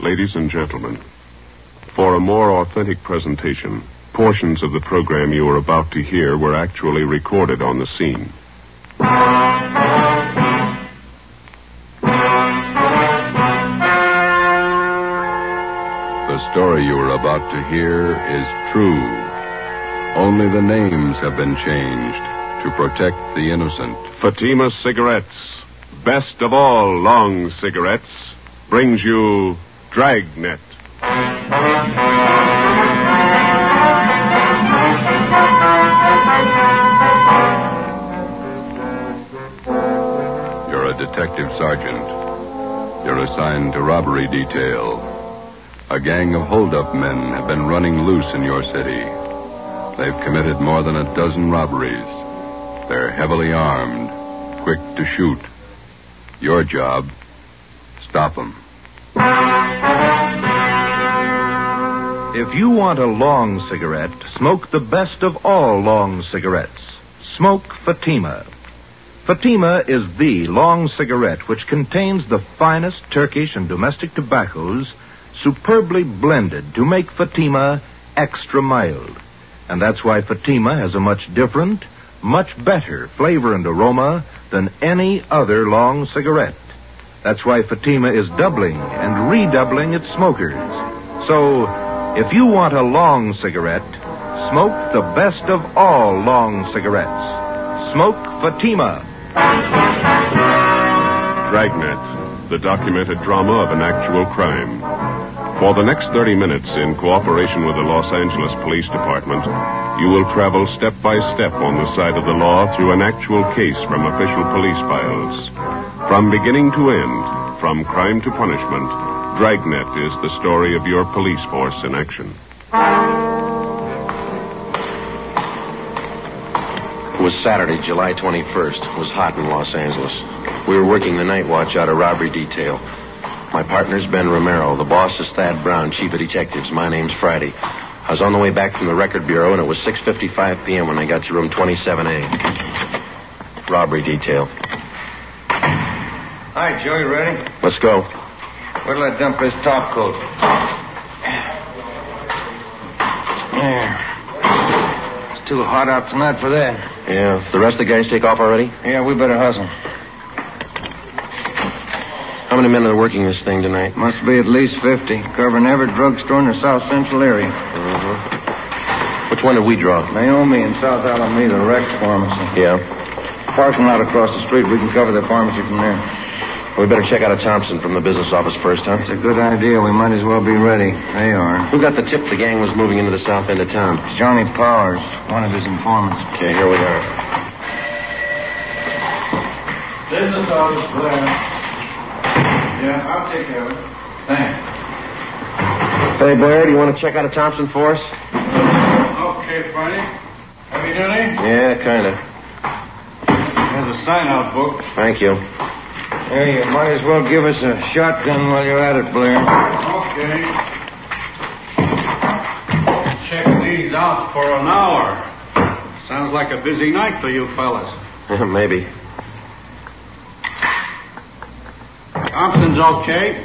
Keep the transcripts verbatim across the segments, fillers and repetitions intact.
Ladies and gentlemen, for a more authentic presentation, portions of the program you are about to hear were actually recorded on the scene. The story you are about to hear is true. Only the names have been changed to protect the innocent. Fatima Cigarettes, best of all long cigarettes, brings you Dragnet. You're a detective sergeant. You're assigned to robbery detail. A gang of hold-up men have been running loose in your city. They've committed more than a dozen robberies. They're heavily armed, quick to shoot. Your job, stop them. If you want a long cigarette, smoke the best of all long cigarettes. Smoke Fatima. Fatima is the long cigarette which contains the finest Turkish and domestic tobaccos superbly blended to make Fatima extra mild. And that's why Fatima has a much different, much better flavor and aroma than any other long cigarette. That's why Fatima is doubling and redoubling its smokers. So, if you want a long cigarette, smoke the best of all long cigarettes. Smoke Fatima. Dragnet, the documented drama of an actual crime. For the next thirty minutes, in cooperation with the Los Angeles Police Department, you will travel step by step on the side of the law through an actual case from official police files. From beginning to end, from crime to punishment, Dragnet is the story of your police force in action. It was Saturday, July twenty-first. It was hot in Los Angeles. We were working the night watch out of robbery detail. My partner's Ben Romero. The boss is Thad Brown, chief of detectives. My name's Friday. I was on the way back from the record bureau, and it was six fifty-five p.m. when I got to room twenty-seven A. Robbery detail. Hi, Joe, you ready? Let's go. Where'll I dump this top coat? Yeah. It's too hot out tonight for that. Yeah. The rest of the guys take off already? Yeah, we better hustle. How many men are working this thing tonight? Must be at least fifty, covering every drugstore in the South Central area. Uh-huh. Which one did we draw? Naomi in South Alameda, Rex Pharmacy. Yeah. Parking lot across the street. We can cover the pharmacy from there. We better check out a Thompson from the business office first, huh? It's a good idea. We might as well be ready. They are. Who got the tip the gang was moving into the south end of town? Johnny Powers, one of his informants. Okay, here we are. Business office, Blair. Yeah, I'll take care of it. Thanks. Hey, Blair, do you want to check out a Thompson for us? Okay, Friday. Have you done it? Yeah, kind of. There's a sign-out book. Thank you. Hey, you might as well give us a shotgun while you're at it, Blair. Okay. Check these out for an hour. Sounds like a busy night for you fellas. Maybe. Thompson's okay.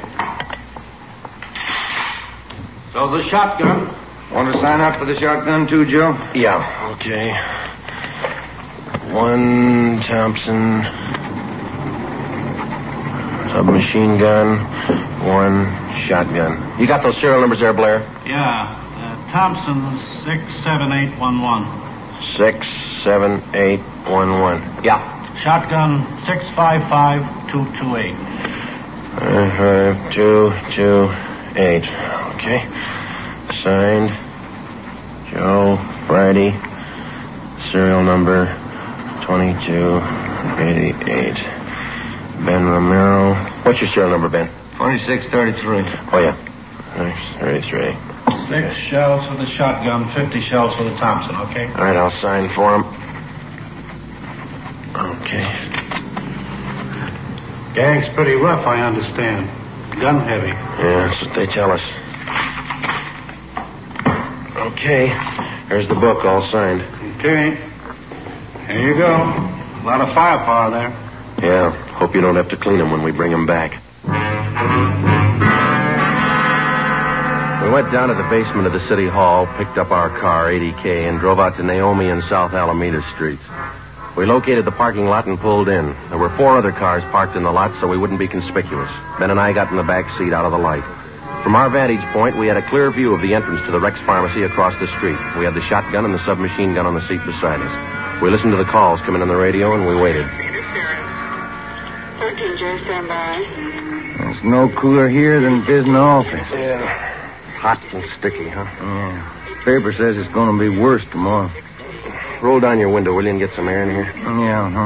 So the shotgun. Want to sign up for the shotgun too, Joe? Yeah, okay. One Thompson submachine gun, one shotgun. You got those serial numbers there, Blair? Yeah. Uh, Thompson six seven eight one one. Six seven eight one one. Yeah. Shotgun six five five two two eight. Five five two two eight. Okay. Signed, Joe Friday. Serial number twenty-two eighty-eight. Ben Romero. What's your serial number, Ben? twenty-six thirty-three. Oh, yeah. thirty-three. Six shells for the shotgun, fifty shells for the Thompson, okay? All right, I'll sign for him. Okay. Gang's pretty rough, I understand. Gun heavy. Yeah, that's what they tell us. Okay. Here's the book, all signed. Okay. Here you go. A lot of firepower there. Yeah. Hope you don't have to clean them when we bring them back. We went down to the basement of the city hall, picked up our car, eighty K, and drove out to Naomi and South Alameda streets. We located the parking lot and pulled in. There were four other cars parked in the lot so we wouldn't be conspicuous. Ben and I got in the back seat out of the light. From our vantage point, we had a clear view of the entrance to the Rex Pharmacy across the street. We had the shotgun and the submachine gun on the seat beside us. We listened to the calls coming on the radio, and we waited. thirteen J, stand by. There's no cooler here than Bisna office. Yeah. Hot and sticky, huh? Yeah. Paper says it's going to be worse tomorrow. Roll down your window, will you, and get some air in here? Yeah, huh?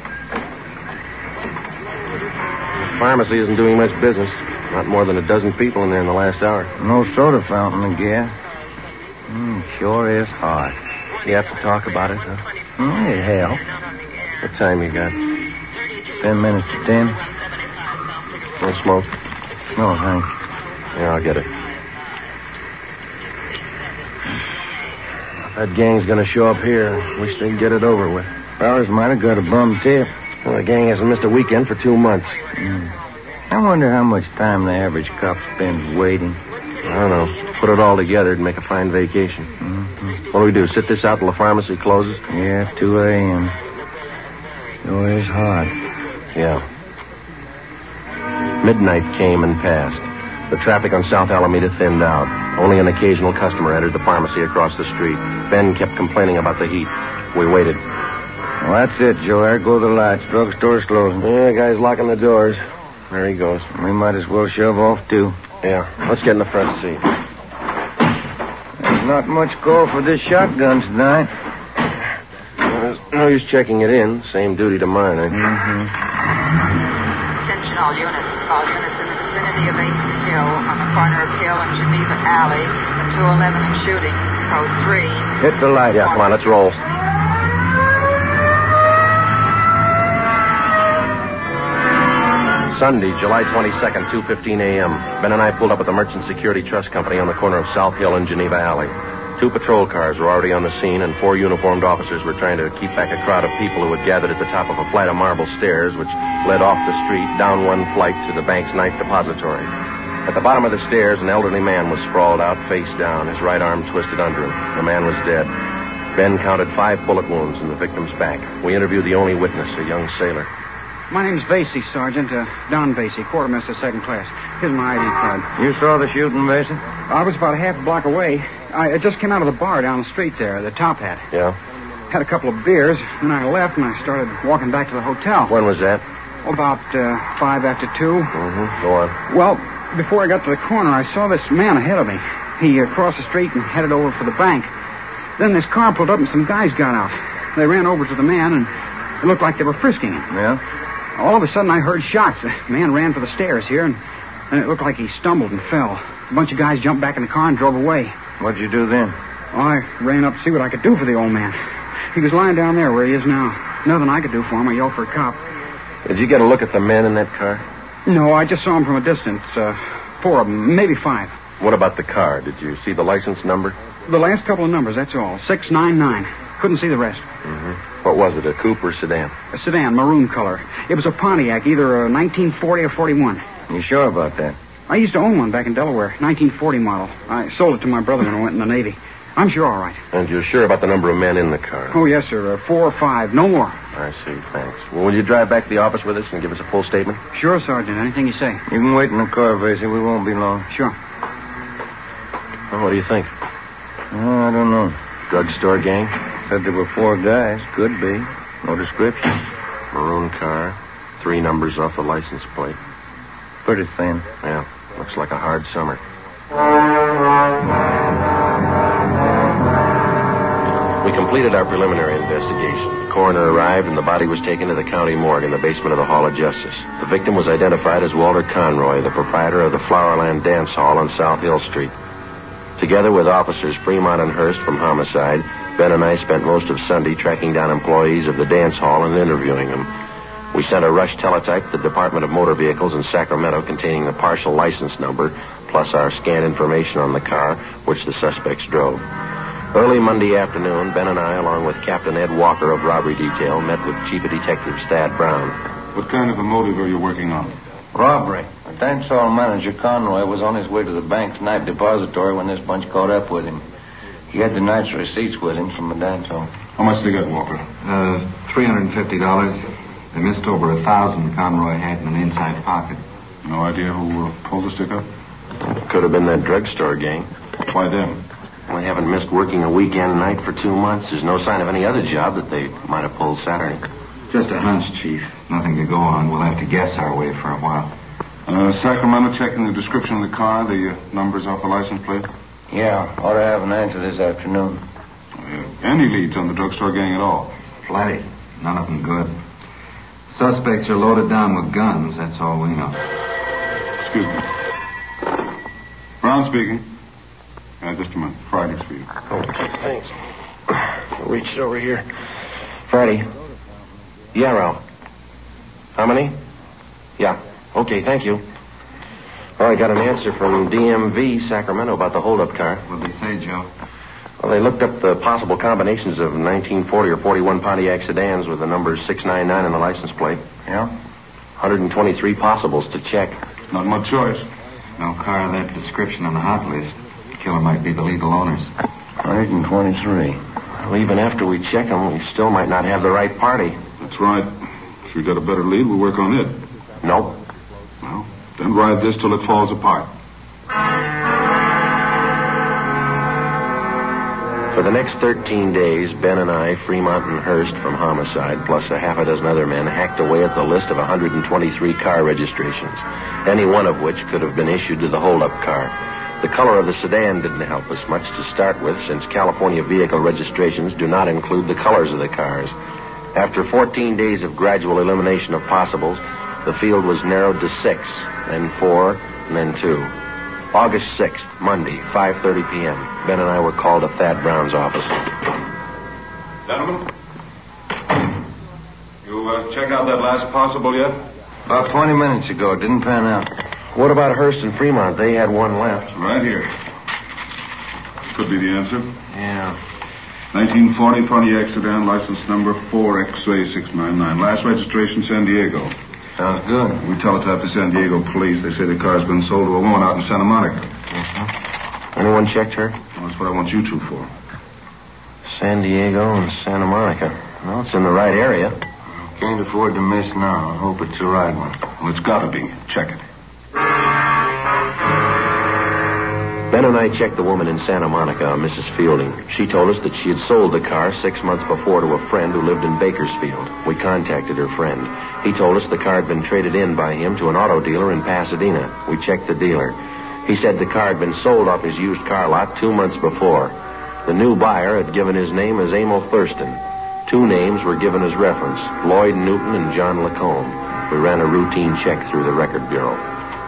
The pharmacy isn't doing much business. Not more than a dozen people in there in the last hour. No soda fountain, I guess. Mm, sure is hot. You have to talk about it, huh? Mm, it helps. What time you got? Ten minutes to ten. No smoke? No, thanks. Yeah, I'll get it. That gang's gonna show up here. Wish they'd get it over with. Fellas might have got a bum tip. Well, the gang hasn't missed a weekend for two months. Mm. I wonder how much time the average cop spends waiting. I don't know. Put it all together and make a fine vacation. Mm-hmm. What do we do, sit this out till the pharmacy closes? Yeah, two a.m. Sure is hot. Yeah. Midnight came and passed. The traffic on South Alameda thinned out. Only an occasional customer entered the pharmacy across the street. Ben kept complaining about the heat. We waited. Well, that's it, Joe. There go the lights. Drugstore's closing. Yeah, guy's locking the doors. There he goes. We might as well shove off, too. Yeah, let's get in the front seat. There's not much call for this shotgun tonight. There's no use checking it in. Same duty to mine, eh? Mm-hmm. Attention all units. All units in the vicinity of eighth and Hill, on the corner of Hill and Geneva Alley, the two eleven and shooting. Code three. Hit the light. Yeah, come on, let's roll. Sunday, July twenty-second, two fifteen a.m. Ben and I pulled up at the Merchant Security Trust Company on the corner of South Hill and Geneva Alley. Two patrol cars were already on the scene, and four uniformed officers were trying to keep back a crowd of people who had gathered at the top of a flight of marble stairs which led off the street down one flight to the bank's ninth depository. At the bottom of the stairs, an elderly man was sprawled out face down, his right arm twisted under him. The man was dead. Ben counted five bullet wounds in the victim's back. We interviewed the only witness, a young sailor. My name's Vasey, Sergeant. Uh, Don Vasey, quartermaster, second class. Here's my I D card. You saw the shooting, Vasey? I was about a half a block away. I, I just came out of the bar down the street there, the Top Hat. Yeah? Had a couple of beers, then I left and I started walking back to the hotel. When was that? About uh, five after two. Mm-hmm. Go on. Well, before I got to the corner, I saw this man ahead of me. He uh, crossed the street and headed over for the bank. Then this car pulled up and some guys got out. They ran over to the man and it looked like they were frisking him. Yeah? All of a sudden, I heard shots. The man ran for the stairs here, and, and it looked like he stumbled and fell. A bunch of guys jumped back in the car and drove away. What'd you do then? Well, I ran up to see what I could do for the old man. He was lying down there where he is now. Nothing I could do for him. I yelled for a cop. Did you get a look at the men in that car? No, I just saw him from a distance. Uh, four of them, maybe five. What about the car? Did you see the license number? The last couple of numbers, that's all. six nine nine. Couldn't see the rest. Mm-hmm. What was it, a coupe or sedan? A sedan, maroon color. It was a Pontiac, either a nineteen forty or forty-one. You sure about that? I used to own one back in Delaware, nineteen forty model. I sold it to my brother when I went in the Navy. I'm sure all right. And you're sure about the number of men in the car? Oh, yes, sir. Uh, four or five. No more. I see. Thanks. Well, will you drive back to the office with us and give us a full statement? Sure, Sergeant. Anything you say. You can wait in the car, Vasey. We won't be long. Sure. Well, what do you think? Oh, I don't know. Drugstore gang? Said there were four guys. Could be. No description. Maroon car. Three numbers off the license plate. Pretty thin. Yeah. Looks like a hard summer. We completed our preliminary investigation. The coroner arrived and the body was taken to the county morgue in the basement of the Hall of Justice. The victim was identified as Walter Conroy, the proprietor of the Flowerland Dance Hall on South Hill Street. Together with officers Fremont and Hurst from homicide, Ben and I spent most of Sunday tracking down employees of the dance hall and interviewing them. We sent a rush teletype to the Department of Motor Vehicles in Sacramento containing the partial license number, plus our scanned information on the car, which the suspects drove. Early Monday afternoon, Ben and I, along with Captain Ed Walker of Robbery Detail, met with Chief of Detectives Thad Brown. What kind of a motive are you working on? Robbery. The dance hall manager, Conroy, was on his way to the bank's night depository when this bunch caught up with him. He had the night's receipts with him from the dance hall. How much they got, Walker? Uh, three hundred fifty dollars. They missed over a thousand Conroy had in an inside pocket. No idea who uh, pulled the stick up? Could have been that drugstore gang. Why them? They haven't missed working a weekend night for two months. There's no sign of any other job that they might have pulled Saturday. Just a hunch, Chief. Nothing to go on. We'll have to guess our way for a while. Uh, Sacramento checking the description of the car, the uh, numbers off the license plate? Yeah, ought to have an answer this afternoon. Uh, any leads on the drugstore gang at all? Plenty. None of them good. Suspects are loaded down with guns. That's all we know. Excuse me. Brown speaking. Uh, just a minute. Friday's for you. Oh, thanks. I'll reach it over here. Friday. Yeah, Ralph. How many? Yeah. Okay, thank you. Well, I got an answer from D M V Sacramento about the holdup car. What'd they say, Joe? Well, they looked up the possible combinations of nineteen forty or forty-one Pontiac sedans with the numbers six nine nine on the license plate. Yeah? one hundred twenty-three possibles to check. Not much choice. No car of that description on the hot list. The killer might be the legal owners. one hundred twenty-three. Well, even after we check them, we still might not have the right party. That's right. If we got a better lead, we'll work on it. Nope. Well, then ride this till it falls apart. For the next thirteen days, Ben and I, Fremont and Hurst from homicide, plus a half a dozen other men, hacked away at the list of one hundred twenty-three car registrations, any one of which could have been issued to the holdup car. The color of the sedan didn't help us much to start with, since California vehicle registrations do not include the colors of the cars. After fourteen days of gradual elimination of possibles, the field was narrowed to six, then four, and then two. August sixth, Monday, five thirty p.m. Ben and I were called to Thad Brown's office. Gentlemen, you uh, check out that last possible yet? About twenty minutes ago. It didn't pan out. What about Hurst and Fremont? They had one left. Right here. Could be the answer. Yeah. nineteen forty Pontiac sedan, license number four X A six nine nine. Last registration, San Diego. Sounds good. We teletyped to San Diego police. They say the car's been sold to a woman out in Santa Monica. Uh-huh. Anyone checked her? Well, that's what I want you two for. San Diego and Santa Monica. Well, it's in the right area. Can't afford to miss now. I hope it's the right one. Well, it's got to be. Check it. Ben and I checked the woman in Santa Monica, Missus Fielding. She told us that she had sold the car six months before to a friend who lived in Bakersfield. We contacted her friend. He told us the car had been traded in by him to an auto dealer in Pasadena. We checked the dealer. He said the car had been sold off his used car lot two months before. The new buyer had given his name as Emil Thurston. Two names were given as reference, Lloyd Newton and John Lacombe. We ran a routine check through the record bureau.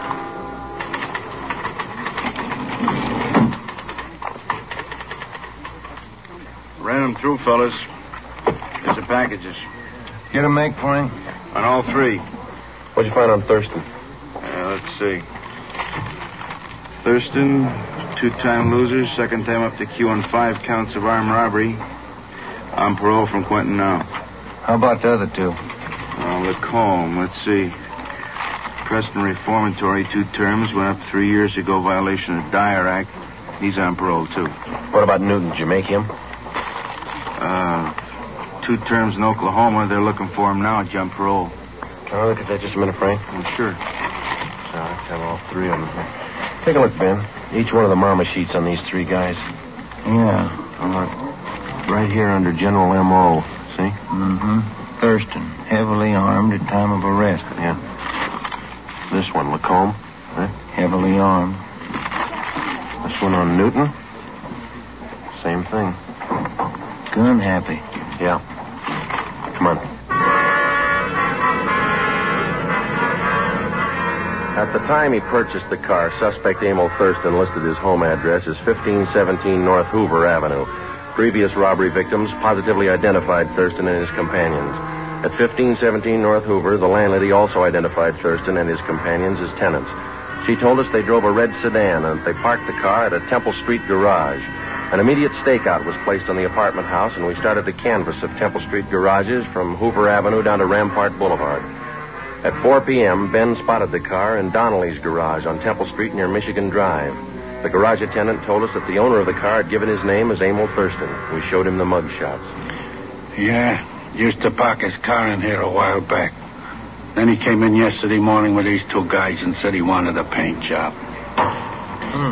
Ran them through, fellas. Here's the packages. Get a make for him? On all three. What'd you find on Thurston? Uh, let's see. Thurston, two-time loser, second time up to Q on five counts of armed robbery. On parole from Quentin now. How about the other two? Uh, Lacombe, let's see. Preston Reformatory, two terms, went up three years ago, violation of Dyer Act. He's on parole, too. What about Newton? Did you make him? Uh, two terms in Oklahoma. They're looking for him now, jump parole. Can I look at that just a minute, Frank? Oh, sure. So I have all three of them here. Take a look, Ben. Each one of the mama sheets on these three guys. Yeah. All right. Right here under General M O See? Mm-hmm. Thurston, heavily armed at time of arrest. Yeah. This one, Lacombe. Right? Heavily armed. This one on Newton. Same thing. Gun happy. Yeah. Come on. At the time he purchased the car, suspect Emil Thurston listed his home address as fifteen seventeen North Hoover Avenue. Previous robbery victims positively identified Thurston and his companions. At fifteen seventeen North Hoover, the landlady also identified Thurston and his companions as tenants. She told us they drove a red sedan and they parked the car at a Temple Street garage. An immediate stakeout was placed on the apartment house, and we started to canvass of Temple Street garages from Hoover Avenue down to Rampart Boulevard. At four p.m., Ben spotted the car in Donnelly's garage on Temple Street near Michigan Drive. The garage attendant told us that the owner of the car had given his name as Emil Thurston. We showed him the mug shots. Yeah, used to park his car in here a while back. Then he came in yesterday morning with these two guys and said he wanted a paint job. Hmm.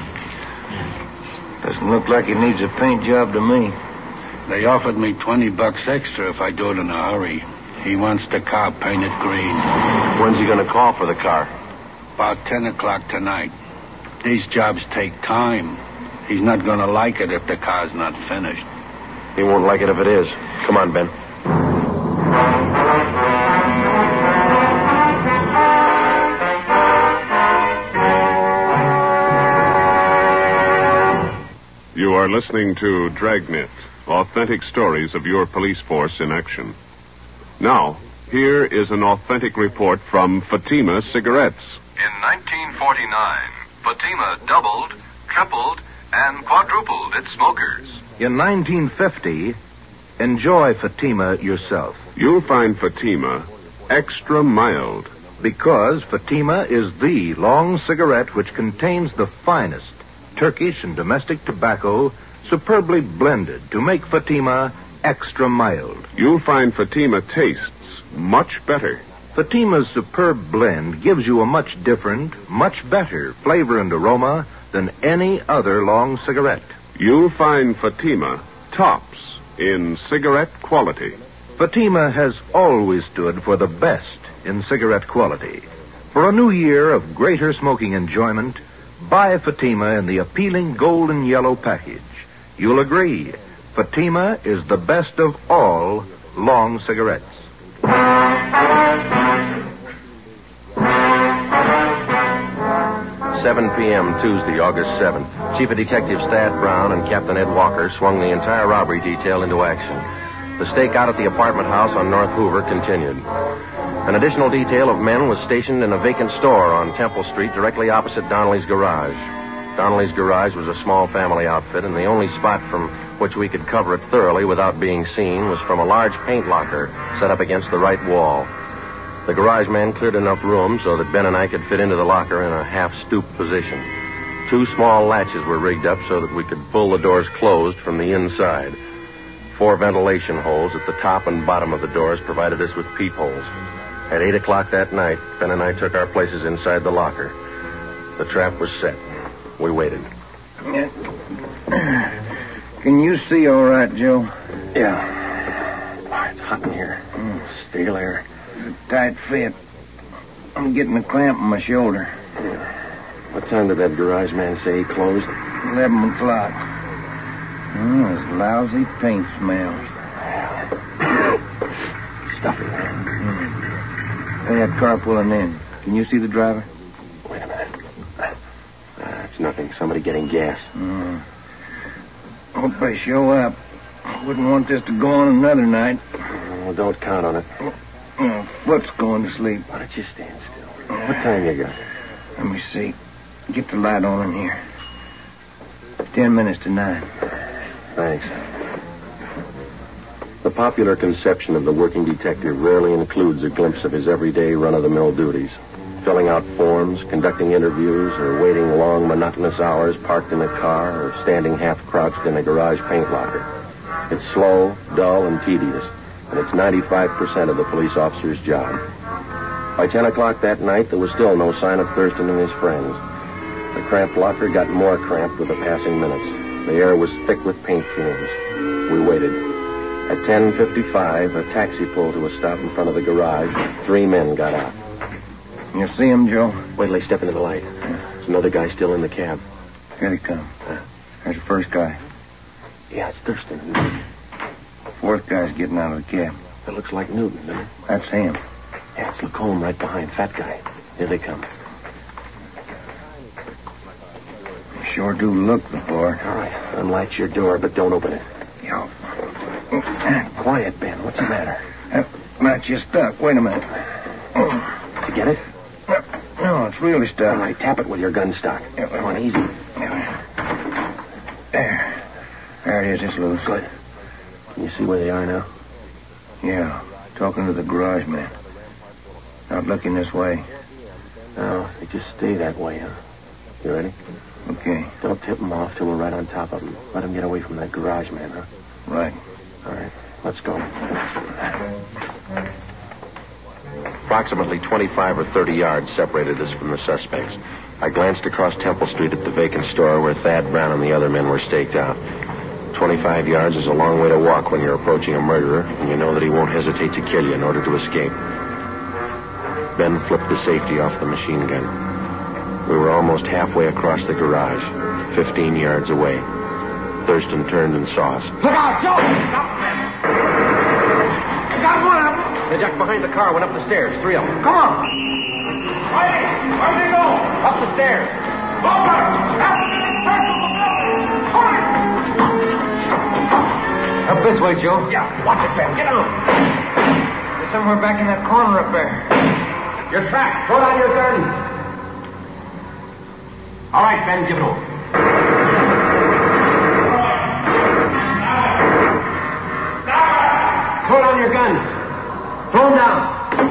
Doesn't look like he needs a paint job to me. They offered me twenty bucks extra if I do it in a hurry. He wants the car painted green. When's he going to call for the car? About ten o'clock tonight. These jobs take time. He's not going to like it if the car's not finished. He won't like it if it is. Come on, Ben. You are listening to Dragnet, authentic stories of your police force in action. Now, here is an authentic report from Fatima Cigarettes. In nineteen forty-nine, Fatima doubled, tripled, and quadrupled its smokers. In nineteen fifty, enjoy Fatima yourself. You'll find Fatima extra mild. Because Fatima is the long cigarette which contains the finest Turkish and domestic tobacco superbly blended to make Fatima extra mild. You'll find Fatima tastes much better. Fatima's superb blend gives you a much different, much better flavor and aroma than any other long cigarette. You'll find Fatima tops in cigarette quality. Fatima has always stood for the best in cigarette quality. For a new year of greater smoking enjoyment, buy Fatima in the appealing golden yellow package. You'll agree, Fatima is the best of all long cigarettes. seven p.m. Tuesday, August seventh. Chief of Detectives Thad Brown and Captain Ed Walker swung the entire robbery detail into action. The stakeout at the apartment house on North Hoover continued. An additional detail of men was stationed in a vacant store on Temple Street directly opposite Donnelly's garage. Donnelly's garage was a small family outfit, and the only spot from which we could cover it thoroughly without being seen was from a large paint locker set up against the right wall. The garage man cleared enough room so that Ben and I could fit into the locker in a half-stooped position. Two small latches were rigged up so that we could pull the doors closed from the inside. Four ventilation holes at the top and bottom of the doors provided us with peepholes. At eight o'clock that night, Ben and I took our places inside the locker. The trap was set. We waited. Can you see all right, Joe? Yeah. It's hot in here. Mm. Stale air. It's a tight fit. I'm getting a clamp in my shoulder. Yeah. What time did that garage man say he closed? Eleven o'clock. Mm, there's lousy paint smells. Stuffy, man. Mm. Hey, that car pulling in. Can you see the driver? Wait a minute. Uh, it's nothing. Somebody getting gas. Mm. Hope they show up. I wouldn't want this to go on another night. Oh, don't count on it. Oh, foot's going to sleep. Why don't you stand still? What time you got? Let me see. Get the light on in here. Ten minutes to nine. Thanks. The popular conception of the working detective rarely includes a glimpse of his everyday run-of-the-mill duties. Filling out forms, conducting interviews, or waiting long, monotonous hours parked in a car or standing half-crouched in a garage paint locker. It's slow, dull, and tedious, and it's ninety-five percent of the police officer's job. By ten o'clock that night, there was still no sign of Thurston and his friends. The cramped locker got more cramped with the passing minutes. The air was thick with paint fumes. We waited. At ten fifty-five, a taxi pulled to a stop in front of the garage. Three men got out. You see him, Joe? Wait till they step into the light. There's another guy still in the cab. Here they come. Uh, There's the first guy. Yeah, it's Thurston. Fourth guy's getting out of the cab. That looks like Newton, doesn't it? That's him. Yeah, it's Lacombe right behind. Fat guy. Here they come. Sure do look the part. All right. Unlatch your door, but don't open it. Yo. Quiet, Ben. What's the matter? That latch is stuck. Wait a minute. Did you get it? No, it's really stuck. All right, tap it with your gun stock. Yeah, Come on, easy. There. There it is. It's loose. Good. Can you see where they are now? Yeah. Talking to the garage man. Stop looking this way. Now, they just stay that way, huh? You ready? Okay. Don't tip them off till we're right on top of them. Let them get away from that garage man, huh? Right. All right, let's go. Approximately twenty-five or thirty yards separated us from the suspects. I glanced across Temple Street at the vacant store where Thad Brown and the other men were staked out. twenty-five yards is a long way to walk when you're approaching a murderer, and you know that he won't hesitate to kill you in order to escape. Ben flipped the safety off the machine gun. We were almost halfway across the garage, fifteen yards away. Thurston turned and saw us. Look out, Joe! Stop them! I got one of them! They ducked behind the car, went up the stairs, three of them. Come on! Riley, where'd they go? Up the stairs. Over! After the circle of the building! Hurry! Up this way, Joe. Yeah, watch it, Ben. Get on. They're somewhere back in that corner up there. Your track. Throw down your gun. All right, Ben, give it over. Throw down your guns. Throw them down.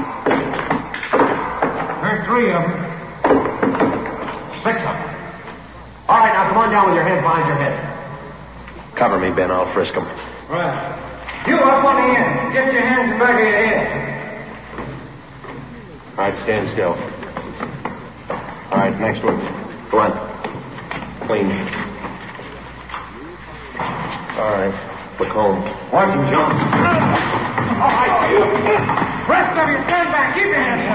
There's three of them. Six of them. All right, now come on down with your hands behind your head. Cover me, Ben. I'll frisk them. Right. You up on the end. Get your hands in the back of your head. All right, stand still. All right, next one. Go on. Clean. All right. Look home. Watch him, John. All right, you. Rest of you, stand back. Keep your hands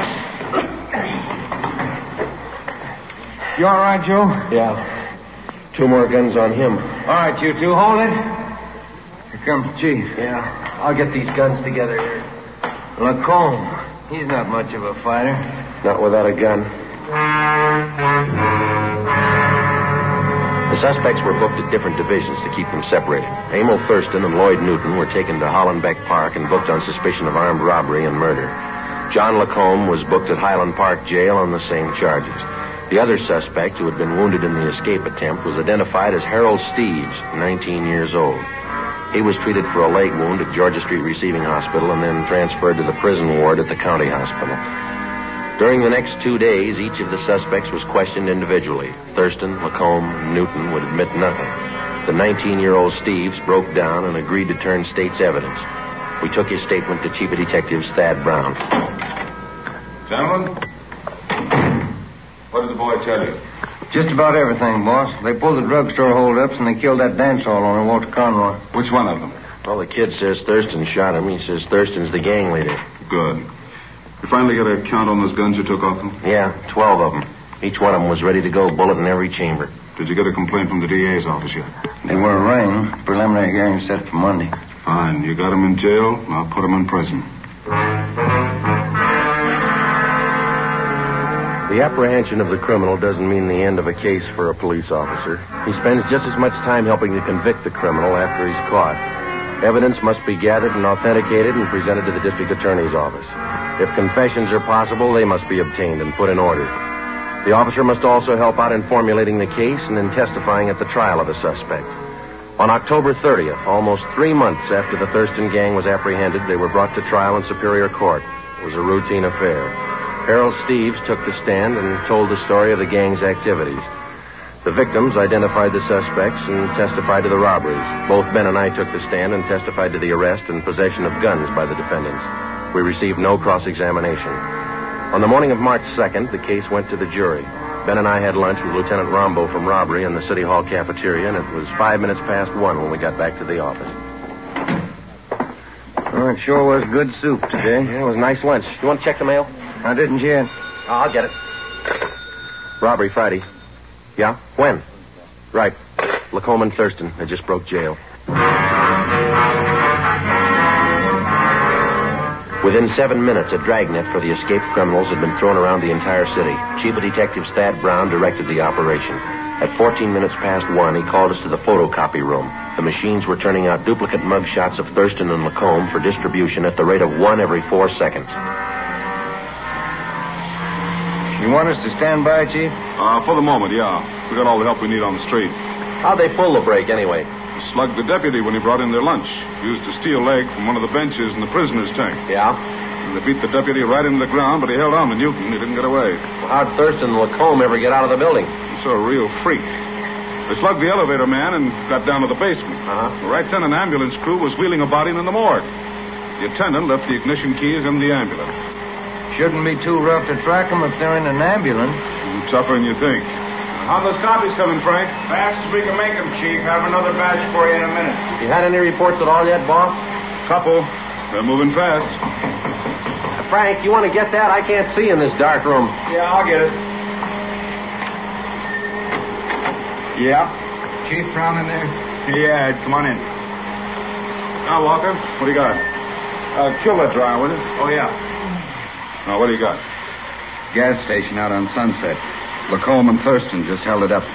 up. You all right, Joe? Yeah. Two more guns on him. All right, you two, hold it. Here comes the chief. Yeah. I'll get these guns together here. Lacombe. He's not much of a fighter. Not without a gun. The suspects were booked at different divisions to keep them separated. Emil Thurston and Lloyd Newton were taken to Hollenbeck Park and booked on suspicion of armed robbery and murder. John Lacombe was booked at Highland Park Jail on the same charges. The other suspect, who had been wounded in the escape attempt, was identified as Harold Steves, nineteen years old. He was treated for a leg wound at Georgia Street Receiving Hospital and then transferred to the prison ward at the county hospital. During the next two days, each of the suspects was questioned individually. Thurston, Lacombe, and Newton would admit nothing. The nineteen-year-old Steves broke down and agreed to turn state's evidence. We took his statement to Chief of Detectives Thad Brown. Gentlemen, what did the boy tell you? Just about everything, boss. They pulled the drugstore holdups and they killed that dance hall owner, Walter Conroy. Which one of them? Well, the kid says Thurston shot him. He says Thurston's the gang leader. Good. You finally got a count on those guns you took off them? Yeah, twelve of them. Each one of them was ready to go, bullet in every chamber. Did you get a complaint from the D A's office yet? They were arraigned. Preliminary hearing set for Monday. Fine. You got them in jail. I'll put them in prison. The apprehension of the criminal doesn't mean the end of a case for a police officer. He spends just as much time helping to convict the criminal after he's caught. Evidence must be gathered and authenticated and presented to the district attorney's office. If confessions are possible, they must be obtained and put in order. The officer must also help out in formulating the case and in testifying at the trial of a suspect. On October thirtieth, almost three months after the Thurston gang was apprehended, they were brought to trial in Superior Court. It was a routine affair. Harold Steves took the stand and told the story of the gang's activities. The victims identified the suspects and testified to the robberies. Both Ben and I took the stand and testified to the arrest and possession of guns by the defendants. We received no cross-examination. On the morning of March second, the case went to the jury. Ben and I had lunch with Lieutenant Rombo from robbery in the City Hall cafeteria, and it was five minutes past one when we got back to the office. Oh, it sure was good soup today. Yeah, it was a nice lunch. You want to check the mail? I didn't yet. Oh, I'll get it. Robbery Friday. Yeah? When? Right. Lacombe and Thurston. They just broke jail. Within seven minutes, a dragnet for the escaped criminals had been thrown around the entire city. Chief of Detectives Thad Brown directed the operation. At fourteen minutes past one, he called us to the photocopy room. The machines were turning out duplicate mugshots of Thurston and Lacombe for distribution at the rate of one every four seconds. You want us to stand by, Chief? Uh, for the moment, yeah. We got all the help we need on the street. How'd they pull the break, anyway? Slugged the deputy when he brought in their lunch. Used a steel leg from one of the benches in the prisoner's tank. Yeah? They beat the deputy right into the ground, but he held on to Newton. He didn't get away. Well, how'd Thurston and Lacombe ever get out of the building? He's a real freak. They slugged the elevator man and got down to the basement. Uh-huh. Right then, an ambulance crew was wheeling a body into the morgue. The attendant left the ignition keys in the ambulance. Shouldn't be too rough to track them if they're in an ambulance. Mm, tougher than you think. How those copies coming, Frank? Fast as we can make them, Chief. Have another batch for you in a minute. You had any reports at all yet, boss? Couple. They're moving fast. Uh, Frank, you want to get that? I can't see in this dark room. Yeah, I'll get it. Yeah? Chief Brown in there? Yeah, come on in. Now, Walker, what do you got? Uh, kill that dryer, will you? Oh, yeah. Now, what do you got? Gas station out on Sunset. Lacombe and Thurston just held it up.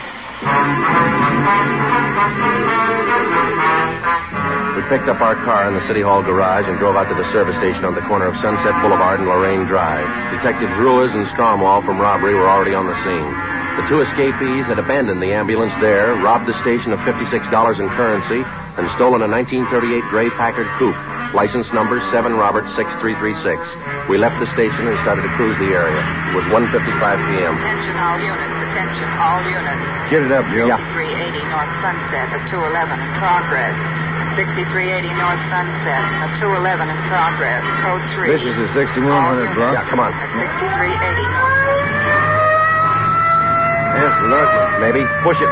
We picked up our car in the City Hall garage and drove out to the service station on the corner of Sunset Boulevard and Lorraine Drive. Detectives Ruiz and Stromwall from robbery were already on the scene. The two escapees had abandoned the ambulance there, robbed the station of fifty-six dollars in currency, and stolen a nineteen thirty-eight gray Packard coupe, license number seven Robert six three three six. We left the station and started to cruise the area. It was one fifty-five p.m. Attention all units, attention all units. Get it up, Joe. Yeah. sixty-three eighty North Sunset at two eleven in progress. sixty-three eighty North Sunset at two eleven in progress. Code three. This is the sixty-one hundred, bro. Yeah, come on. At sixty-three eighty North Sunset. Yes, look. Maybe. Push it.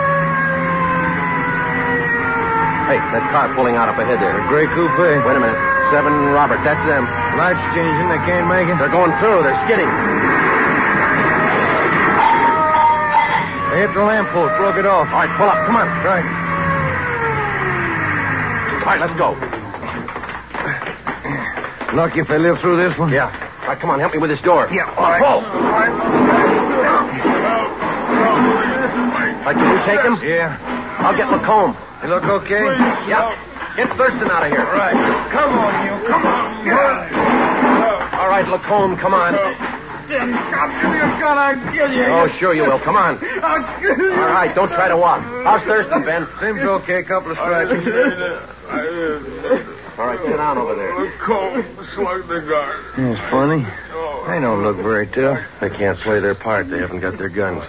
Hey, that car pulling out up ahead there. A gray coupe. Wait a minute. Seven Robert, that's them. Lights changing. They can't make it. They're going through. They're skidding. They hit the lamppost. Broke it off. All right, pull up. Come on. Right. All right, let's go. Lucky if they live through this one. Yeah. All right, come on. Help me with this door. Yeah, all right. Pull. All right, can you take him? Yeah. I'll get Lacombe. You look okay? Yeah. Get Thurston out of here. Right. Come on, you. Come on. All right, Lacombe, come on. I'll give you a gun. I'll kill you. Oh, sure you will. Come on. I'll kill you. All right, don't try to walk. How's Thurston, Ben? Seems okay. Couple of scratches. All right, sit down over there. Lacombe slugged the guard. It's funny. They don't look very tough. They can't play their part. They haven't got their guns.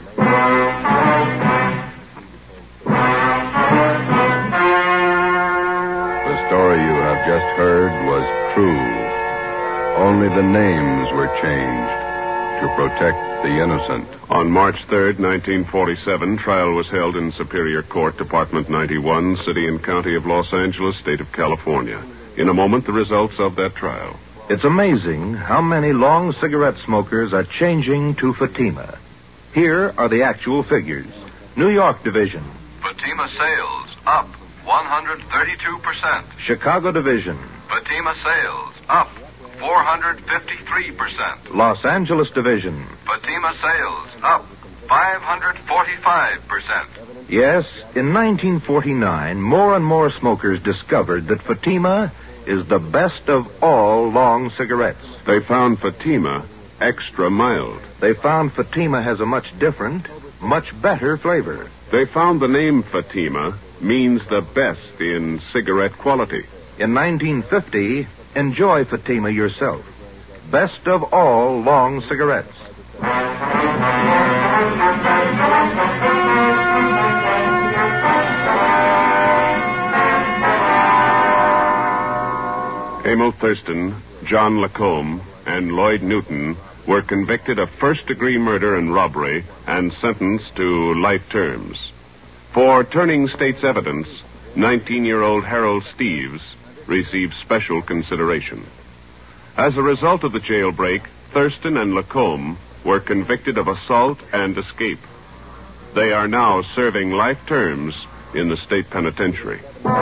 The story you have just heard was true. Only the names were changed to protect the innocent. On March third, nineteen forty-seven, trial was held in Superior Court, Department ninety-one, City and County of Los Angeles, State of California. In a moment, the results of that trial. It's amazing how many long cigarette smokers are changing to Fatima. Here are the actual figures. New York Division. Fatima sales up one hundred thirty-two percent. Chicago Division. Fatima sales up four hundred fifty-three percent. Los Angeles Division. Fatima sales up five hundred forty-five percent. Yes, in nineteen forty-nine, more and more smokers discovered that Fatima is the best of all long cigarettes. They found Fatima extra mild. They found Fatima has a much different, much better flavor. They found the name Fatima means the best in cigarette quality. In nineteen fifty, enjoy Fatima yourself. Best of all long cigarettes. Emil Thurston, John Lacombe, and Lloyd Newton were convicted of first-degree murder and robbery and sentenced to life terms. For turning state's evidence, nineteen-year-old Harold Steves received special consideration. As a result of the jailbreak, Thurston and Lacombe were convicted of assault and escape. They are now serving life terms in the state penitentiary.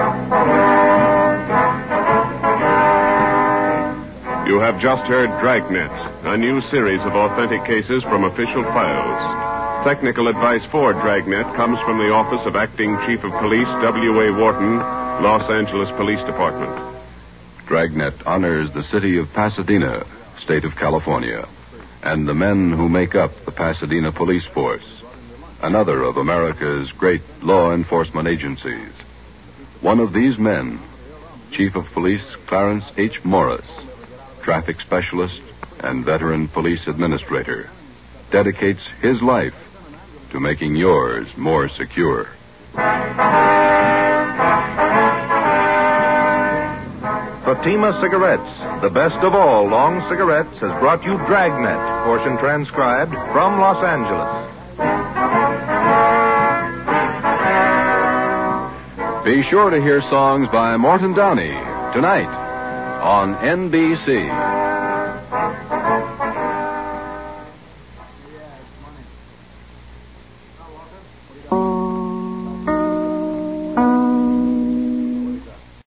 You have just heard Dragnet, a new series of authentic cases from official files. Technical advice for Dragnet comes from the Office of Acting Chief of Police W A Wharton, Los Angeles Police Department. Dragnet honors the city of Pasadena, state of California, and the men who make up the Pasadena Police Force, another of America's great law enforcement agencies. One of these men, Chief of Police Clarence H. Morris, traffic specialist and veteran police administrator, dedicates his life to making yours more secure. Fatima Cigarettes, the best of all long cigarettes, has brought you Dragnet, portion transcribed from Los Angeles. Be sure to hear songs by Morton Downey tonight on N B C.